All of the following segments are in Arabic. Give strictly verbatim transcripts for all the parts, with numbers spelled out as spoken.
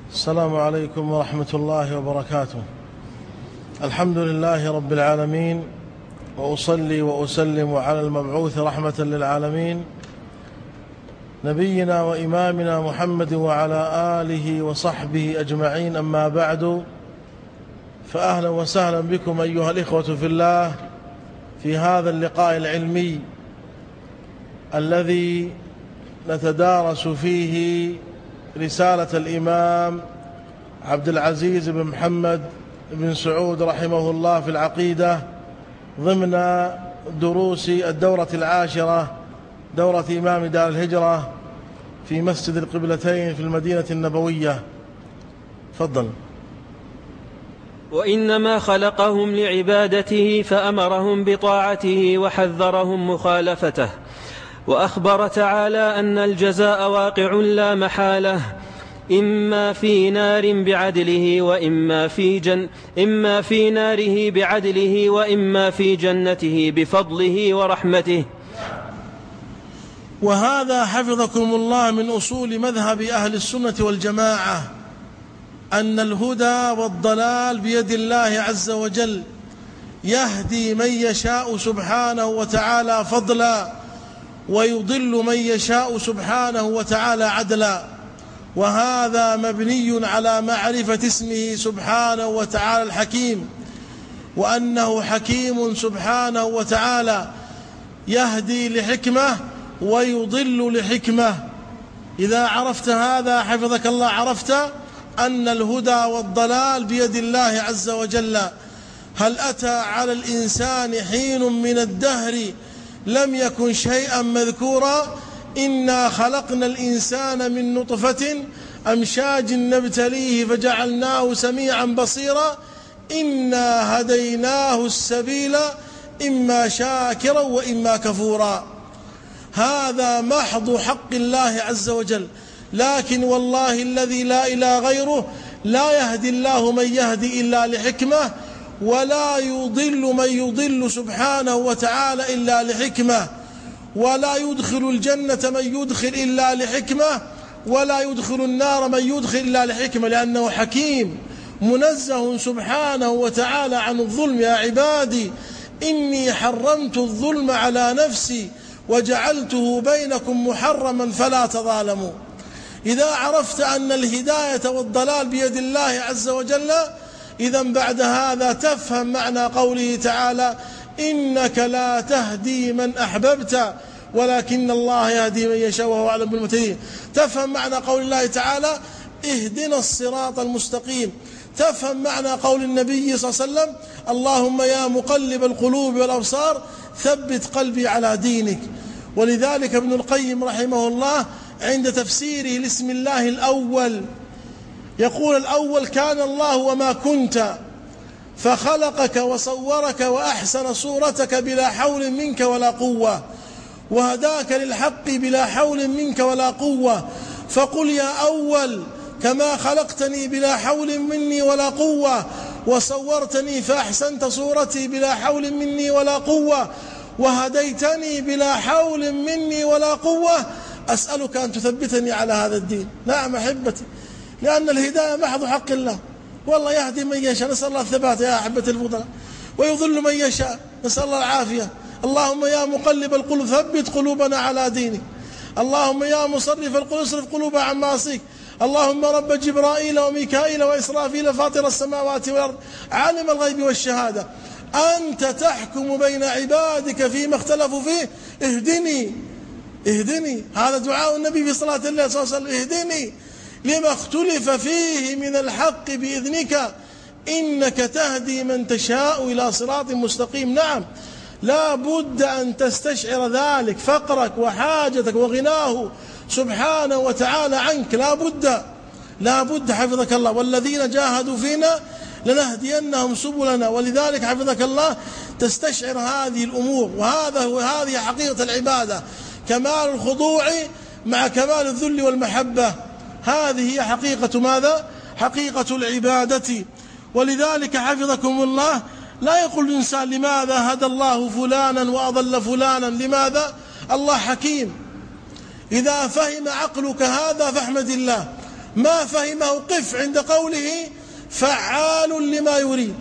السلام عليكم ورحمة الله وبركاته. الحمد لله رب العالمين، وأصلي وأسلم على المبعوث رحمة للعالمين نبينا وإمامنا محمد وعلى آله وصحبه أجمعين. أما بعد، فأهلا وسهلا بكم أيها الإخوة في الله في هذا اللقاء العلمي الذي نتدارس فيه رسالة الإمام عبد العزيز بن محمد بن سعود رحمه الله في العقيدة ضمن دروس الدورة العاشرة، دورة إمام دار الهجرة في مسجد القبلتين في المدينة النبوية. تفضل. وإنما خلقهم لعبادته فأمرهم بطاعته وحذرهم مخالفته، وأخبر تعالى أن الجزاء واقع لا محالة، إما في نار بعدله وإما في جن إما في ناره بعدله وإما في جنته بفضله ورحمته. وهذا حفظكم الله من أصول مذهب أهل السنة والجماعة، أن الهدى والضلال بيد الله عز وجل، يهدي من يشاء سبحانه وتعالى فضلا، ويضل من يشاء سبحانه وتعالى عدلا. وهذا مبني على معرفة اسمه سبحانه وتعالى الحكيم، وأنه حكيم سبحانه وتعالى يهدي لحكمة ويضل لحكمة. إذا عرفت هذا حفظك الله عرفت أن الهدى والضلال بيد الله عز وجل. هل أتى على الإنسان حين من الدهر لم يكن شيئا مذكورا؟ إنا خلقنا الإنسان من نطفة أمشاج نبتليه فجعلناه سميعا بصيرا إنا هديناه السبيل إما شاكرا وإما كفورا. هذا محض حق الله عز وجل، لكن والله الذي لا إله غيره لا يهدي الله من يهدي إلا لحكمة، ولا يضل من يضل سبحانه وتعالى إلا لحكمة، ولا يدخل الجنة من يدخل إلا لحكمة، ولا يدخل النار من يدخل إلا لحكمة، لأنه حكيم منزه سبحانه وتعالى عن الظلم. يا عبادي إني حرمت الظلم على نفسي وجعلته بينكم محرما فلا تظالموا. إذا عرفت أن الهداية والضلال بيد الله عز وجل، إذن بعد هذا تفهم معنى قوله تعالى إنك لا تهدي من أحببت ولكن الله يهدي من يشاء وهو أعلم بالمهتدين. تفهم معنى قول الله تعالى اهدنا الصراط المستقيم. تفهم معنى قول النبي صلى الله عليه وسلم اللهم يا مقلب القلوب والأبصار ثبت قلبي على دينك. ولذلك ابن القيم رحمه الله عند تفسيره لاسم الله الأول يقول الأول كان الله وما كنت، فخلقك وصورك وأحسن صورتك بلا حول منك ولا قوة، وهداك للحق بلا حول منك ولا قوة. فقل يا أول كما خلقتني بلا حول مني ولا قوة، وصورتني فأحسنت صورتي بلا حول مني ولا قوة، وهديتني بلا حول مني ولا قوة. أسألك أن تثبتني على هذا الدين. نعم أحبتي، لأن الهداية محض حق الله، والله يهدي من يشاء، نسأل الله الثبات يا أحبة الفضلاء، ويضل من يشاء، نسأل الله العافية. اللهم يا مقلب القلوب ثبت قلوبنا على دينك، اللهم يا مصرف القلوب اصرف قلوبنا عن معصيك، اللهم رب جبرائيل وميكائيل وإسرافيل فاطر السماوات والأرض عالم الغيب والشهادة، أنت تحكم بين عبادك فيما اختلفوا فيه، اهدني اهدني. هذا دعاء النبي في صلاة الله صلى الله عليه وسلم، اهدني لما اختلف فيه من الحق بإذنك إنك تهدي من تشاء إلى صراط مستقيم. نعم، لا بد أن تستشعر ذلك، فقرك وحاجتك وغناه سبحانه وتعالى عنك، لا بد لا بد حفظك الله. والذين جاهدوا فينا لنهدينهم سبلنا. ولذلك حفظك الله تستشعر هذه الأمور، وهذا هو هذه حقيقة العبادة، كمال الخضوع مع كمال الذل والمحبة. هذه هي حقيقة ماذا؟ حقيقة العبادة. ولذلك حفظكم الله لا يقول الإنسان لماذا هدى الله فلانا وأضل فلانا، لماذا؟ الله حكيم. إذا فهم عقلك هذا فاحمد الله، ما فهمه قف عند قوله فعال لما يريد،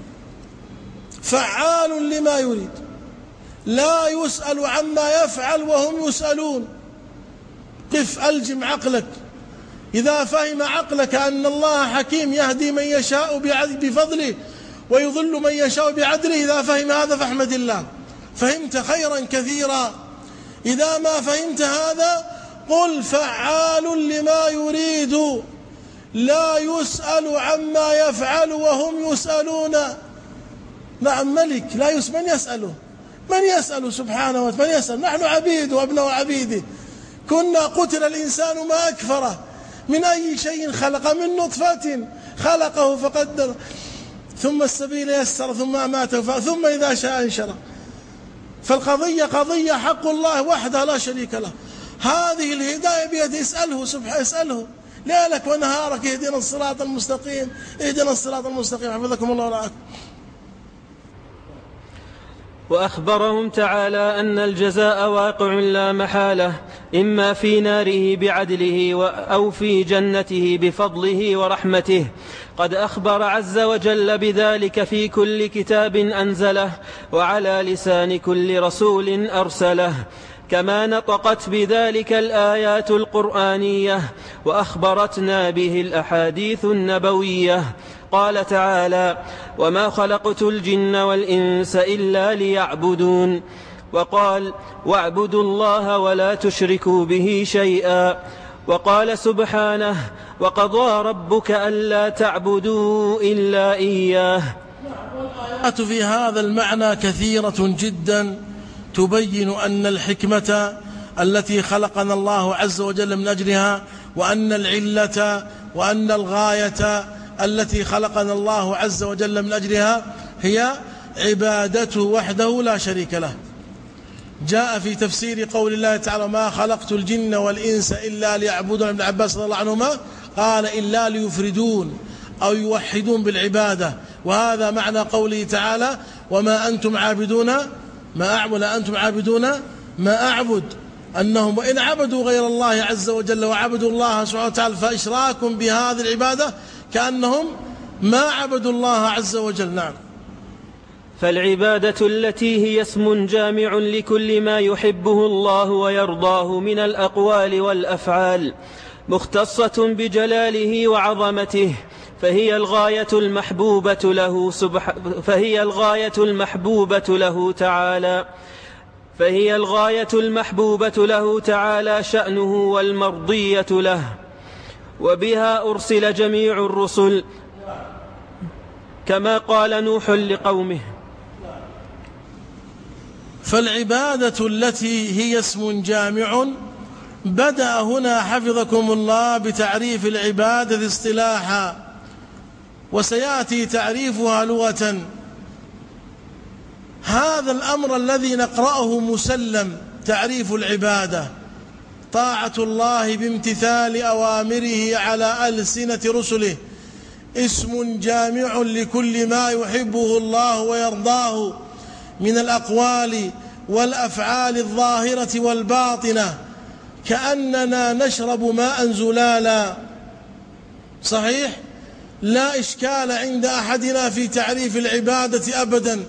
فعال لما يريد، لا يسأل عما يفعل وهم يسألون. قف ألجم عقلك، إذا فهم عقلك أن الله حكيم يهدي من يشاء بفضله ويضل من يشاء بعدله، إذا فهم هذا فاحمد الله، فهمت خيرا كثيرا. إذا ما فهمت هذا قل فعال لما يريد، لا يسأل عما يفعل وهم يسألون. نعم ملك لا يسأل، من يسأله؟ من يسأل سبحانه وتعالى؟ من يسأل؟ نحن عبيد وابناء عبيده. كنا قتل الإنسان ما أكفره، من أي شيء خلق؟ من نطفة خلقه فقدر، ثم السبيل يسر، ثم أماته، ثم إذا شاء انشره. فالقضية قضية حق الله وحده لا شريك له. هذه الهداية بيده، اسأله سبحانه، اسأله ليلك ونهارك اهدنا الصراط المستقيم، اهدنا الصراط المستقيم. حفظكم الله ورعاكم. وأخبرهم تعالى أن الجزاء واقع لا محالة، إما في ناره بعدله أو في جنته بفضله ورحمته. قد أخبر عز وجل بذلك في كل كتاب أنزله وعلى لسان كل رسول أرسله، كما نطقت بذلك الآيات القرآنية وأخبرتنا به الأحاديث النبوية. قال تعالى: وما خلقت الجن والإنس إلا ليعبدون. وقال: واعبدوا الله ولا تشركوا به شيئا. وقال سبحانه: وقضى ربك ألا تعبدوا إلا إياه. والآيات في هذا المعنى كثيرة جدا تبين أن الحكمة التي خلقنا الله عز وجل من أجلها، وأن العلة وأن الغاية التي خلقنا الله عز وجل من أجلها هي عبادته وحده لا شريك له. جاء في تفسير قول الله تعالى: ما خلقت الجن والإنس إلا ليعبدون. ابن عباس رضي الله عنهما قال: إلا ليفردون أو يوحدون بالعبادة. وهذا معنى قوله تعالى: وما أنتم عابدون ما أعبد، أنتم عابدون ما أعبد. أنهم وإن عبدوا غير الله عز وجل وعبدوا الله سبحانه وتعالى فإشراكهم بهذه العبادة كأنهم ما عبدوا الله عز وجل. نعم. فالعبادة التي هي اسم جامع لكل ما يحبه الله ويرضاه من الأقوال والأفعال، مختصة بجلاله وعظمته، فهي الغاية المحبوبة له سبح فهي الغاية المحبوبة له تعالى فهي الغاية المحبوبة له تعالى شأنه والمرضية له، وبها أرسل جميع الرسل، كما قال نوح لقومه. فالعبادة التي هي اسم جامع بدأ هنا حفظكم الله بتعريف العبادة اصطلاحا، وسيأتي تعريفها لغة. هذا الأمر الذي نقرأه مسلم، تعريف العبادة: طاعة الله بامتثال أوامره على ألسنة رسله، اسم جامع لكل ما يحبه الله ويرضاه من الأقوال والأفعال الظاهرة والباطنة، كأننا نشرب ماء زلالا. صحيح؟ لا إشكال عند أحدنا في تعريف العبادة أبدا،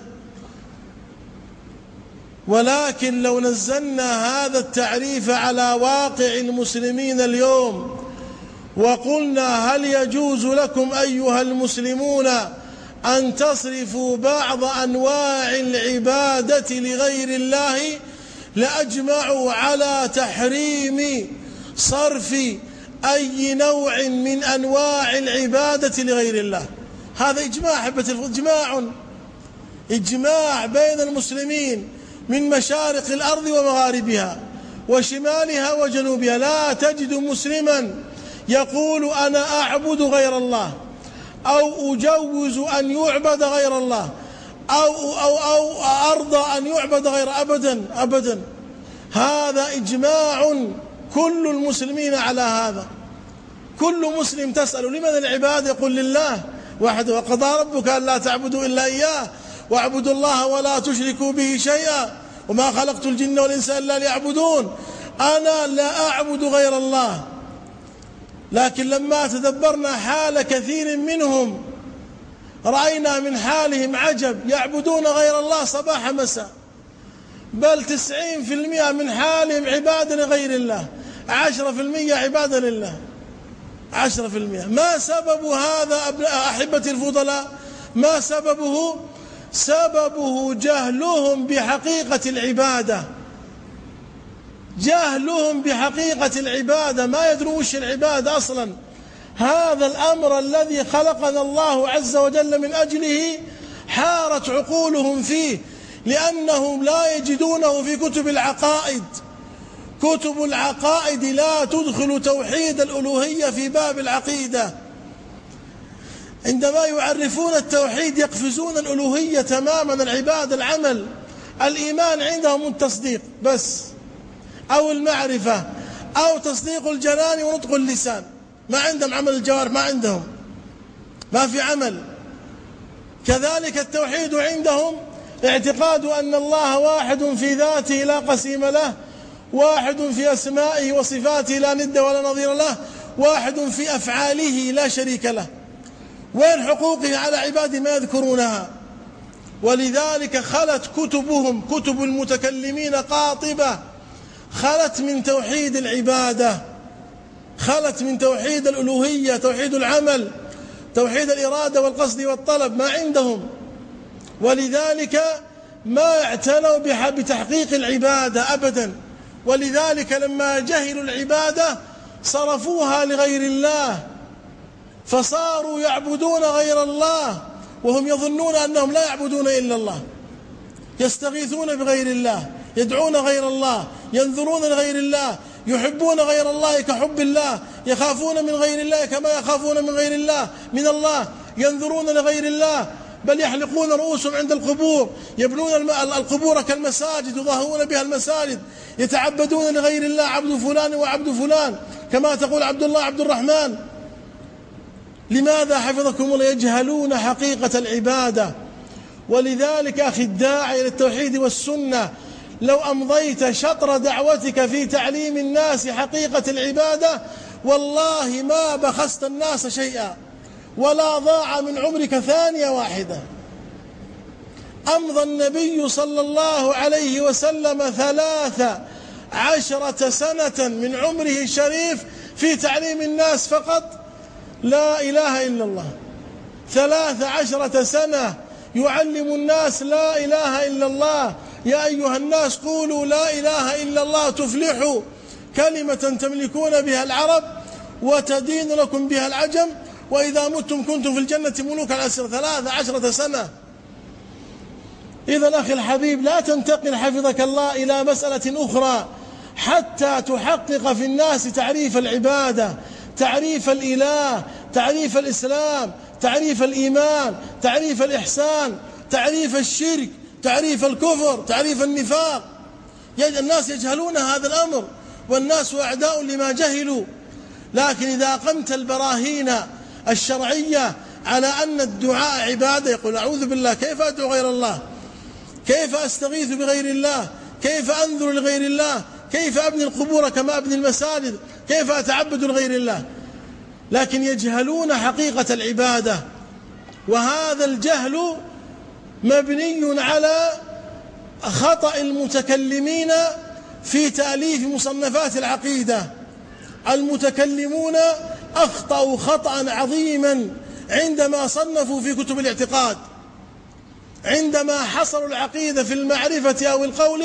ولكن لو نزلنا هذا التعريف على واقع المسلمين اليوم وقلنا: هل يجوز لكم أيها المسلمون أن تصرفوا بعض أنواع العبادة لغير الله، لأجمعوا على تحريم صرف أي نوع من أنواع العبادة لغير الله. هذا إجماع حبة إجماع إجماع بين المسلمين من مشارق الأرض ومغاربها وشمالها وجنوبها. لا تجد مسلما يقول: أنا أعبد غير الله، أو أجوز أن يعبد غير الله، أو, أو, أو أرضى أن يعبد غير أبدا أبدا. هذا إجماع كل المسلمين على هذا. كل مسلم تسأل: لمن العبادة؟ يقول: لله وحده. وقضى ربك ألا تعبدوا إلا إياه واعبدوا الله ولا تشركوا به شيئا وما خلقت الجن والإنس إلا ليعبدون. أنا لا أعبد غير الله. لكن لما تدبرنا حال كثير منهم رأينا من حالهم عجب، يعبدون غير الله صباح مساء، بل تسعين في المئة من حالهم عبادة لغير الله، عشرة في المئة عبادة لله، عشرة في المئة. ما سبب هذا أحبتي الفضلاء؟ ما سببه؟ سببه جهلهم بحقيقة العبادة، جهلهم بحقيقة العبادة، ما يدرون وش العبادة أصلا. هذا الأمر الذي خلقنا الله عز وجل من أجله حارت عقولهم فيه، لأنهم لا يجدونه في كتب العقائد. كتب العقائد لا تدخل توحيد الألوهية في باب العقيدة. عندما يعرفون التوحيد يقفزون الألوهية تماما، العبادة العمل. الإيمان عندهم التصديق بس، أو المعرفة، أو تصديق الجنان ونطق اللسان، ما عندهم عمل الجوارح، ما عندهم، ما في عمل. كذلك التوحيد عندهم اعتقاد أن الله واحد في ذاته لا قسيم له، واحد في أسمائه وصفاته لا ند ولا نظير له، واحد في أفعاله لا شريك له. وين حقوقه على عباده ما يذكرونها؟ ولذلك خلت كتبهم، كتب المتكلمين قاطبة، خلت من توحيد العبادة، خلت من توحيد الألوهية، توحيد العمل، توحيد الإرادة والقصد والطلب، ما عندهم. ولذلك ما اعتنوا بتحقيق العبادة أبدا. ولذلك لما جهلوا العبادة صرفوها لغير الله، فصاروا يعبدون غير الله وهم يظنون أنهم لا يعبدون إلا الله، يستغيثون بغير الله، يدعون غير الله، ينذرون لغير الله، يحبون غير الله كحب الله، يخافون من غير الله كما يخافون من غير الله من الله، ينذرون لغير الله، بل يحلقون رؤوسهم عند القبور، يبنون القبور كالمساجد يضاهون بها المساجد، يتعبدون لغير الله، عبد فلان وعبد فلان، كما تقول عبد الله عبد الرحمن. لماذا حفظكم الله؟ يجهلون حقيقة العبادة. ولذلك أخي الداعي للتوحيد والسنة، لو أمضيت شطر دعوتك في تعليم الناس حقيقة العبادة والله ما بخست الناس شيئا ولا ضاع من عمرك ثانية واحدة. أمضى النبي صلى الله عليه وسلم ثلاث عشرة سنة من عمره الشريف في تعليم الناس فقط لا إله إلا الله. ثلاث عشرة سنة يعلم الناس لا إله إلا الله. يا أيها الناس قولوا لا إله إلا الله تفلحوا، كلمة تملكون بها العرب وتدين لكم بها العجم، وإذا متم كنتم في الجنة ملوكا على الأسر. ثلاث عشرة سنة. إذا أخي الحبيب لا تنتقل حفظك الله إلى مسألة أخرى حتى تحقق في الناس تعريف العبادة، تعريف الإله، تعريف الإسلام، تعريف الإيمان، تعريف الإحسان، تعريف الشرك، تعريف الكفر، تعريف النفاق. الناس يجهلون هذا الأمر، والناس أعداء لما جهلوا. لكن إذا قمت البراهين الشرعية على أن الدعاء عبادة، يقول أعوذ بالله، كيف أدعو غير الله؟ كيف أستغيث بغير الله؟ كيف أنذر لغير الله؟ كيف أبني القبور كما أبني المساجد؟ كيف أتعبد لغير الله؟ لكن يجهلون حقيقة العبادة، وهذا الجهل مبني على خطأ المتكلمين في تأليف مصنفات العقيدة. المتكلمون أخطأوا خطأ عظيما عندما صنفوا في كتب الاعتقاد، عندما حصروا العقيدة في المعرفة أو القول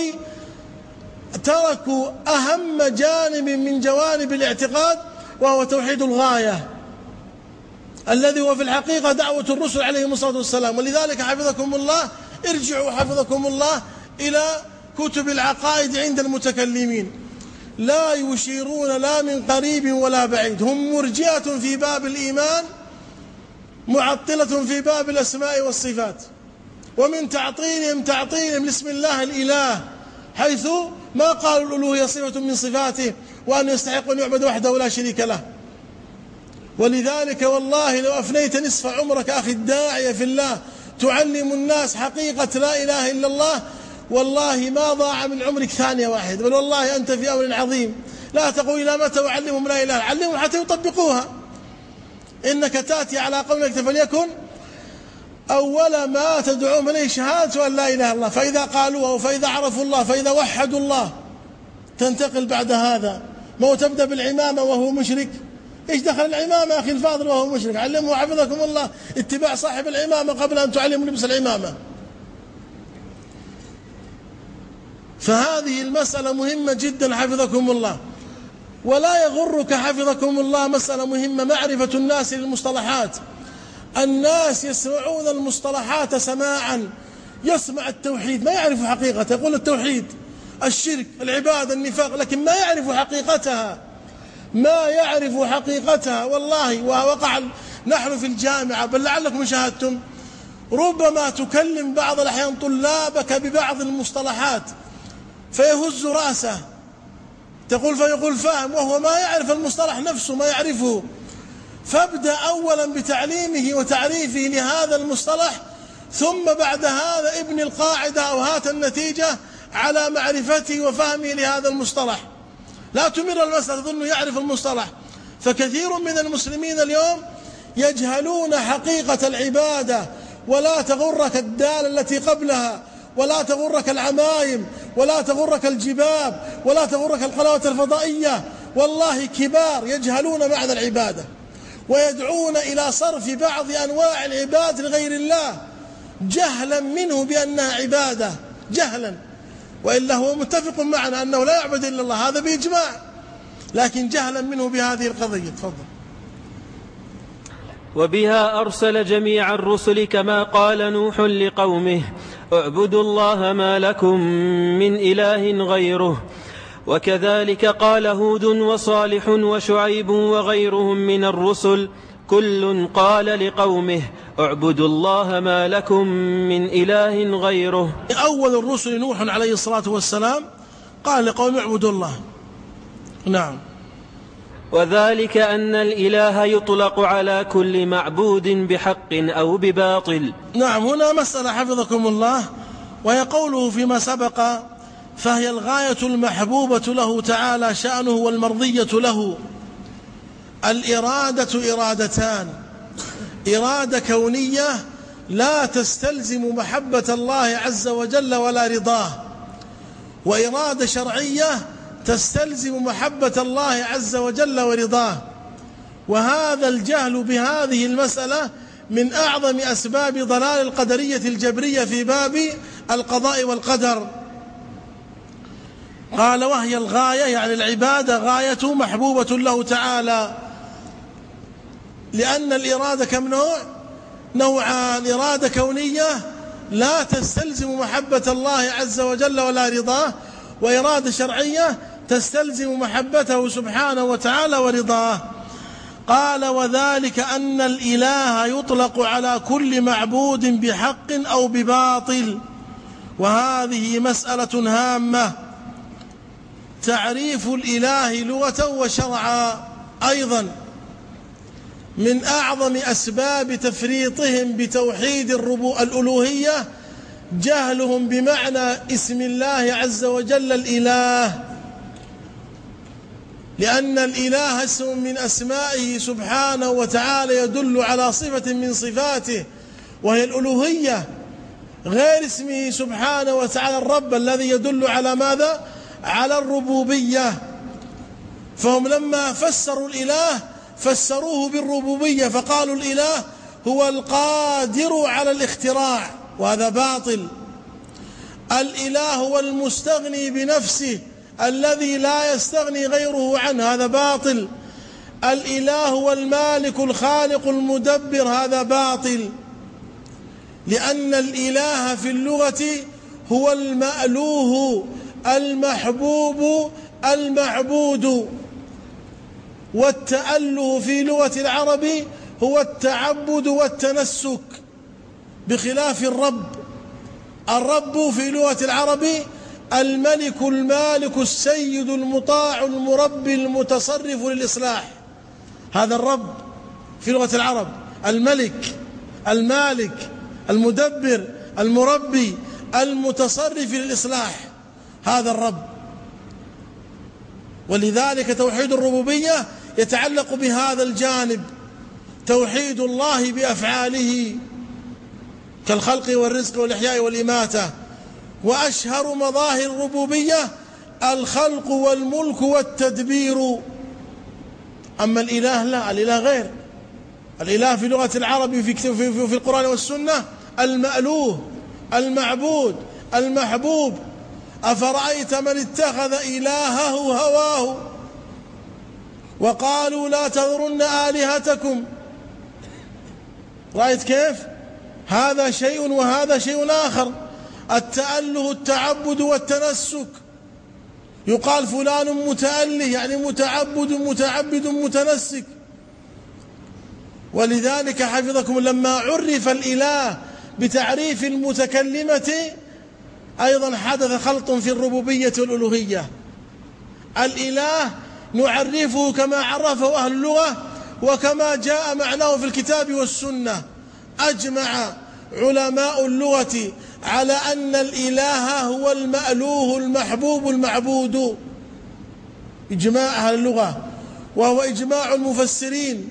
تركوا أهم جانب من جوانب الاعتقاد، وهو توحيد الغاية، الذي هو في الحقيقة دعوة الرسل عليهم الصلاة والسلام. ولذلك حفظكم الله ارجعوا حفظكم الله إلى كتب العقائد عند المتكلمين، لا يشيرون لا من قريب ولا بعيد. هم مرجئة في باب الإيمان، معطلة في باب الأسماء والصفات، ومن تعطيلهم تعطيلهم لاسم الله الإله، حيث ما قالوا الألوهية صفة من صفاته وأن يستحق أن يعبد وحده ولا شريك له. ولذلك والله لو أفنيت نصف عمرك أخي الداعية في الله تعلم الناس حقيقة لا إله إلا الله، والله ما ضاع من عمرك ثانية واحدة، بل والله أنت في أمر عظيم. لا تقول إلى متى وعلمهم لا إله، علمهم حتى يطبقوها. إنك تأتي على قولك فليكن أول ما تدعوهم إليه شهادة أن لا إله إلا الله، فإذا قالوها وفإذا عرفوا الله فإذا وحدوا الله تنتقل بعد هذا. ما هو تبدأ بالعمامة وهو مشرك؟ إيش دخل العمامة يا أخي الفاضل وهو مشرك؟ علموا حفظكم الله اتباع صاحب العمامة قبل أن تعلموا لبس العمامة. فهذه المسألة مهمة جدا حفظكم الله. ولا يغرك حفظكم الله مسألة مهمة، معرفة الناس للمصطلحات. الناس يسمعون المصطلحات سماعا، يسمع التوحيد ما يعرف حقيقته، يقول التوحيد الشرك العبادة النفاق، لكن ما يعرف حقيقتها، ما يعرف حقيقتها. والله ووقع نحن في الجامعة، بل لعلكم شاهدتم، ربما تكلم بعض الأحيان طلابك ببعض المصطلحات فيهز رأسه، تقول فيقول فاهم وهو ما يعرف المصطلح نفسه، ما يعرفه. فابدأ أولا بتعليمه وتعريفه لهذا المصطلح، ثم بعد هذا ابن القاعدة أو هات النتيجة على معرفته وفهمه لهذا المصطلح. لا تمر المسألة تظن يعرف المصطلح. فكثير من المسلمين اليوم يجهلون حقيقة العبادة، ولا تغرك الدالة التي قبلها، ولا تغرك العمايم، ولا تغرك الجباب، ولا تغرك القنوات الفضائية. والله كبار يجهلون معنى العبادة، ويدعون إلى صرف بعض أنواع العبادة لغير الله جهلا منه بأنها عبادة، جهلا، وإلا هو متفق معنا أنه لا يعبد إلا الله، هذا بإجماع، لكن جهلا منه بهذه القضية. تفضل. وبها أرسل جميع الرسل كما قال نوح لقومه اعبدوا الله ما لكم من إله غيره، وكذلك قال هود وصالح وشعيب وغيرهم من الرسل، كل قال لقومه اعبدوا الله ما لكم من إله غيره. أول الرسل نوح عليه الصلاة والسلام قال لقوم اعبدوا الله. نعم. وذلك أن الإله يطلق على كل معبود بحق أو بباطل. نعم. هنا مسألة حفظكم الله، وهي قوله فيما سبق فهي الغاية المحبوبة له تعالى شأنه والمرضية له. الإرادة إرادتان: إرادة كونية لا تستلزم محبة الله عز وجل ولا رضاه، وإرادة شرعية تستلزم محبة الله عز وجل ورضاه. وهذا الجهل بهذه المسألة من أعظم أسباب ضلال القدرية الجبرية في باب القضاء والقدر. قال وهي الغاية يعني العبادة غاية محبوبة له تعالى، لأن الإرادة كم نوع؟ نوعان: إرادة كونية لا تستلزم محبة الله عز وجل ولا رضاه، وإرادة شرعية تستلزم محبته سبحانه وتعالى ورضاه. قال وذلك أن الإله يطلق على كل معبود بحق أو بباطل. وهذه مسألة هامة. تعريف الإله لغة وشرعا أيضا من أعظم أسباب تفريطهم بتوحيد الألوهية جهلهم بمعنى اسم الله عز وجل الإله، لأن الإله اسم من أسمائه سبحانه وتعالى يدل على صفة من صفاته وهي الألوهية، غير اسمه سبحانه وتعالى الرب الذي يدل على ماذا؟ على الربوبية. فهم لما فسروا الإله فسروه بالربوبية، فقالوا الإله هو القادر على الاختراع، وهذا باطل. الإله هو المستغني بنفسه الذي لا يستغني غيره عنه، هذا باطل. الإله هو المالك الخالق المدبر، هذا باطل. لأن الإله في اللغة هو المألوه المحبوب المعبود، والتأله في لغة العرب هو التعبد والتنسك، بخلاف الرب. الرب في لغة العرب الملك المالك السيد المطاع المربي المتصرف للإصلاح، هذا الرب في لغة العرب، الملك المالك المدبر المربي المتصرف للإصلاح، هذا الرب. ولذلك توحيد الربوبية يتعلق بهذا الجانب، توحيد الله بأفعاله كالخلق والرزق والإحياء والإماتة. وأشهر مظاهر الربوبية الخلق والملك والتدبير. أما الإله لا، الإله غير. الإله في لغة العرب في, في, في, في القرآن والسنة المألوه، المعبود، المحبوب. أفرأيت من اتخذ إلهه هواه وقالوا لا تذرن آلهتكم. رأيت كيف؟ هذا شيء وهذا شيء آخر. التأله التعبد والتنسك، يقال فلان متأله يعني متعبد متعبد متنسك. ولذلك حفظكم لما عرف الإله بتعريف المتكلمة أيضا حدث خلط في الربوبية والألوهية. الإله نعرفه كما عرفه أهل اللغة وكما جاء معناه في الكتاب والسنة. أجمع علماء اللغة على أن الإله هو المألوه المحبوب المعبود، إجماع أهل اللغة، وهو إجماع المفسرين.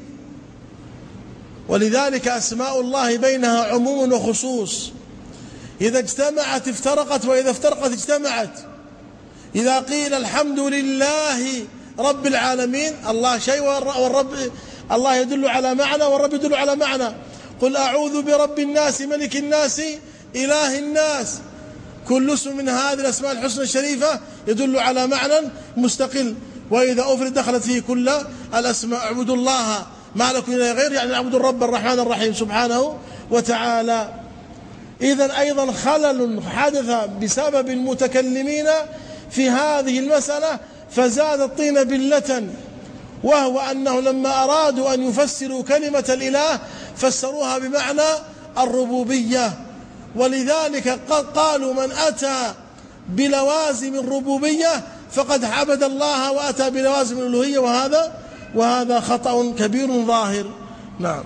ولذلك أسماء الله بينها عموم وخصوص، إذا اجتمعت افترقت وإذا افترقت اجتمعت. إذا قيل الحمد لله رب العالمين، الله شيء والرب الله يدل على معنى والرب يدل على معنى. قل أعوذ برب الناس ملك الناس إله الناس، كل اسم من هذه الأسماء الحسنى الشريفة يدل على معنى مستقل. وإذا أفرد دخلت فيه كل الأسماء. اعبدوا الله ما لكم إلا غير، يعني اعبدوا الرب الرحمن الرحيم سبحانه وتعالى. إذن أيضا خلل حدث بسبب المتكلمين في هذه المسألة فزاد الطين بلة، وهو أنه لما أرادوا أن يفسروا كلمة الإله فسروها بمعنى الربوبية. ولذلك قالوا من أتى بلوازم الربوبية فقد عبد الله وأتى بلوازم الألوهية، وهذا وهذا خطأ كبير ظاهر. نعم.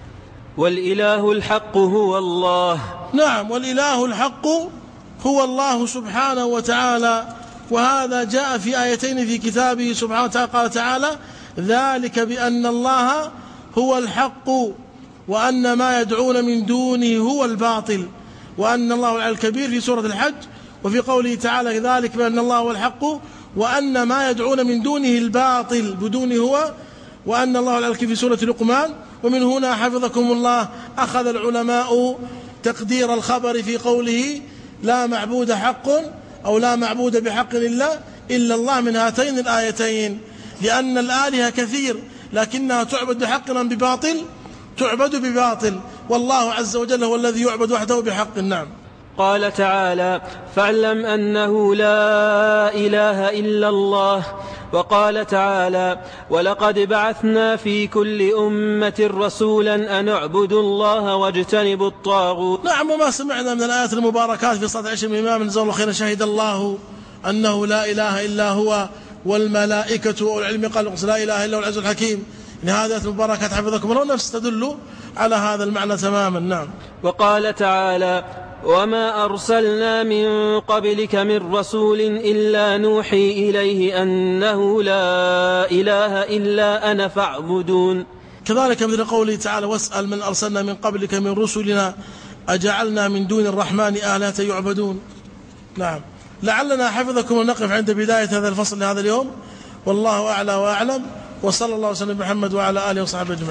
والإله الحق هو الله. نعم، والإله الحق هو الله سبحانه وتعالى. وهذا جاء في آيتين في كتابه سبحانه وتعالى. قال تعالى ذلك بأن الله هو الحق وأن ما يدعون من دونه هو الباطل وأن الله العلي الكبير في سورة الحج. وفي قوله تعالى ذلك بأن الله هو الحق وأن ما يدعون من دونه الباطل بدونه هو وأن الله العلي الكبير في سورة لقمان. ومن هنا حفظكم الله أخذ العلماء تقدير الخبر في قوله لا معبود حق أو لا معبود بحق إلا إلا الله من هاتين الآيتين، لأن الآلهة كثير لكنها تعبد بحق أم بباطل؟ تعبد بباطل، والله عز وجل هو الذي يعبد وحده بحق. نعم. قال تعالى فاعلم أنه لا إله إلا الله. وقال تعالى ولقد بعثنا في كل أمة رسولا أن اعبدوا الله واجتنبوا الطاغوت. نعم. وما سمعنا من الآيات المباركات في صلاة العشاء من الإمام جزاه الله خيرا شهد الله أنه لا إله إلا هو والملائكة والعلم قال لا إله إلا هو العزيز الحكيم. إن هذه المباركات حفظكم الله نفس تدل على هذا المعنى تماما. نعم. وقال تعالى وما أرسلنا من قبلك من رسول إلا نوحي إليه أنه لا إله إلا أنا فاعبدون. كذلك مثل قوله تعالى واسأل من أرسلنا من قبلك من رسلنا أجعلنا من دون الرحمن آلهة يعبدون. نعم. لعلنا حفظكم نقف عند بداية هذا الفصل لهذا اليوم، والله أعلى وأعلم، وصلى الله وسلم محمد وعلى آله وصحبه أجمعين.